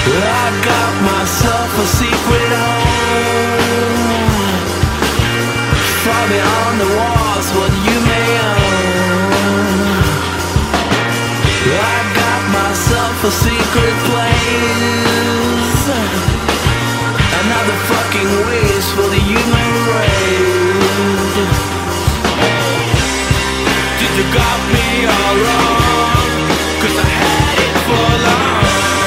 I got myself a secret home, far beyond the walls what you may own. I got myself a secret place, another fucking wish for the human race. Did you got me all wrong? 'Cause I had it for long.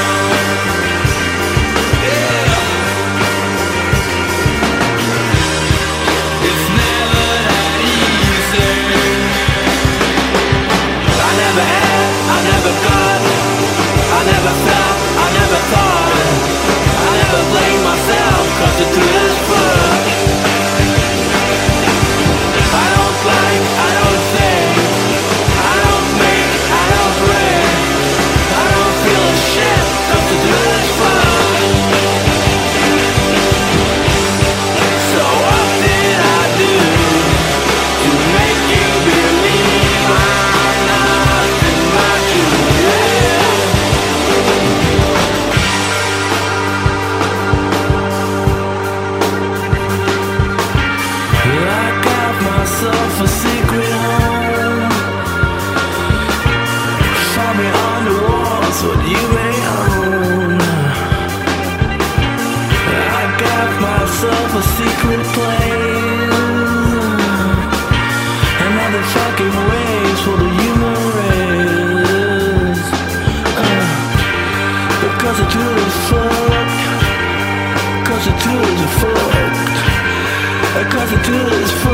The truth is fucked. I don't like, I don't think, I don't make, I don't break, I don't feel a shit, 'cause the truth is fucked. So what did I do to make you believe I'm not in my truth? Myself a secret home, far beyond the walls what you may own. I got myself a secret place, another fucking ways for the human race. Because the truth is fucked, 'cause the truth is fucked, 'cause the truth is fucked.